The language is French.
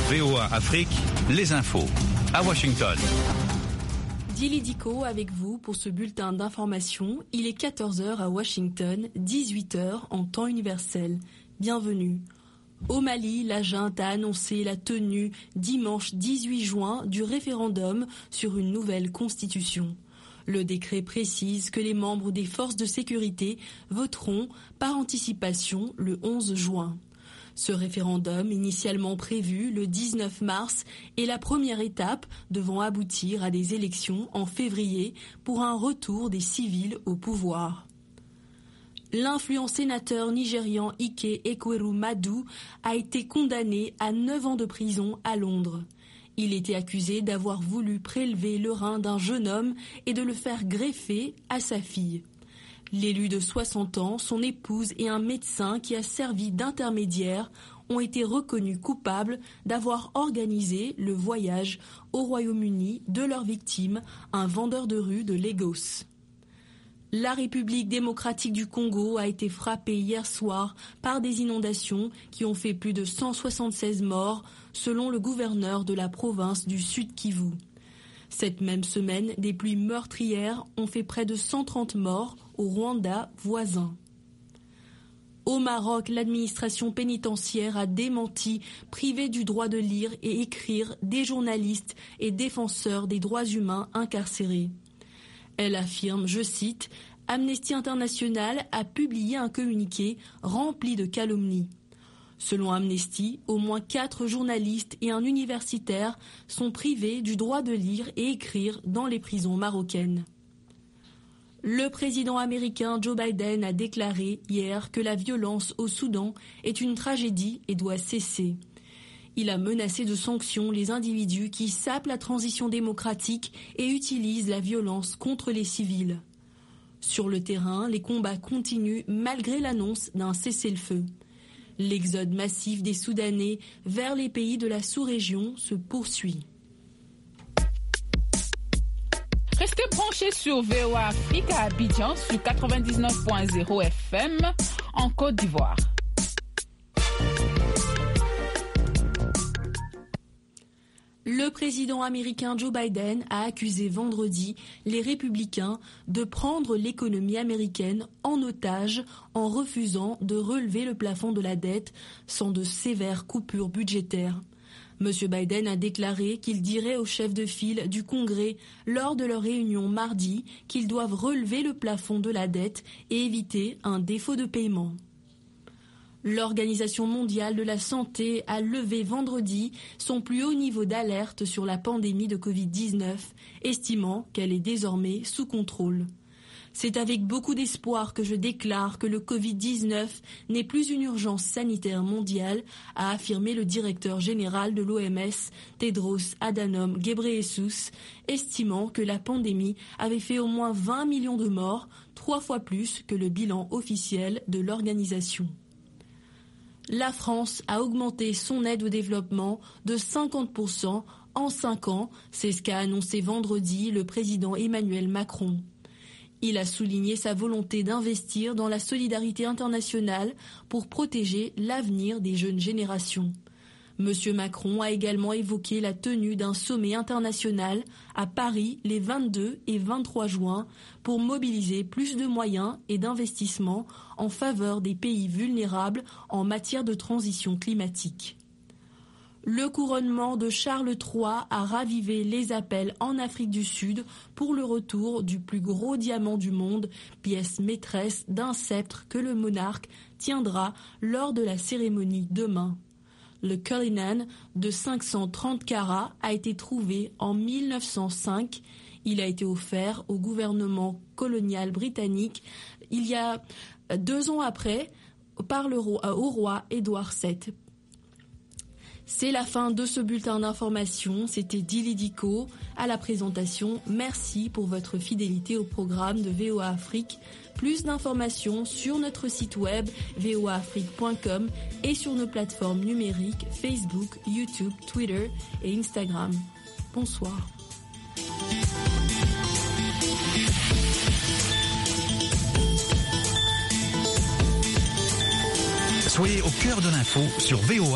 VOA Afrique, les infos. À Washington. Dili Diko avec vous pour ce bulletin d'information. Il est 14h à Washington, 18h en temps universel. Bienvenue. Au Mali, la junte a annoncé la tenue dimanche 18 juin du référendum sur une nouvelle constitution. Le décret précise que les membres des forces de sécurité voteront par anticipation le 11 juin. Ce référendum, initialement prévu le 19 mars, est la première étape devant aboutir à des élections en février pour un retour des civils au pouvoir. L'influent sénateur nigérian Ike Ekweremadu a été condamné à 9 ans de prison à Londres. Il était accusé d'avoir voulu prélever le rein d'un jeune homme et de le faire greffer à sa fille. L'élu de 60 ans, son épouse et un médecin qui a servi d'intermédiaire ont été reconnus coupables d'avoir organisé le voyage au Royaume-Uni de leur victime, un vendeur de rue de Lagos. La République démocratique du Congo a été frappée hier soir par des inondations qui ont fait plus de 176 morts, selon le gouverneur de la province du Sud Kivu. Cette même semaine, des pluies meurtrières ont fait près de 130 morts au Rwanda voisin. Au Maroc, l'administration pénitentiaire a démenti priver du droit de lire et écrire des journalistes et défenseurs des droits humains incarcérés. Elle affirme, je cite, « Amnesty International a publié un communiqué rempli de calomnies ». Selon Amnesty, au moins 4 journalistes et un universitaire sont privés du droit de lire et écrire dans les prisons marocaines. Le président américain Joe Biden a déclaré hier que la violence au Soudan est une tragédie et doit cesser. Il a menacé de sanctions les individus qui sapent la transition démocratique et utilisent la violence contre les civils. Sur le terrain, les combats continuent malgré l'annonce d'un cessez-le-feu. L'exode massif des Soudanais vers les pays de la sous-région se poursuit. Restez branchés sur VOA Afrique à Abidjan sur 99.0 FM en Côte d'Ivoire. Le président américain Joe Biden a accusé vendredi les républicains de prendre l'économie américaine en otage en refusant de relever le plafond de la dette sans de sévères coupures budgétaires. M. Biden a déclaré qu'il dirait aux chefs de file du Congrès lors de leur réunion mardi qu'ils doivent relever le plafond de la dette et éviter un défaut de paiement. L'Organisation mondiale de la santé a levé vendredi son plus haut niveau d'alerte sur la pandémie de Covid-19, estimant qu'elle est désormais sous contrôle. C'est avec beaucoup d'espoir que je déclare que le Covid-19 n'est plus une urgence sanitaire mondiale, a affirmé le directeur général de l'OMS, Tedros Adhanom Ghebreyesus, estimant que la pandémie avait fait au moins 20 millions de morts, 3 fois plus que le bilan officiel de l'organisation. La France a augmenté son aide au développement de 50% en 5 ans, c'est ce qu'a annoncé vendredi le président Emmanuel Macron. Il a souligné sa volonté d'investir dans la solidarité internationale pour protéger l'avenir des jeunes générations. Monsieur Macron a également évoqué la tenue d'un sommet international à Paris les 22 et 23 juin pour mobiliser plus de moyens et d'investissements en faveur des pays vulnérables en matière de transition climatique. Le couronnement de Charles III a ravivé les appels en Afrique du Sud pour le retour du plus gros diamant du monde, pièce maîtresse d'un sceptre que le monarque tiendra lors de la cérémonie demain. Le Cullinan de 530 carats a été trouvé en 1905. Il a été offert au gouvernement colonial britannique il y a 2 ans après au roi Édouard VII. C'est la fin de ce bulletin d'information. C'était Dili Diko à la présentation. Merci pour votre fidélité au programme de VOA Afrique. Plus d'informations sur notre site web voaafrique.com et sur nos plateformes numériques Facebook, YouTube, Twitter et Instagram. Bonsoir. Soyez au cœur de l'info sur VOA.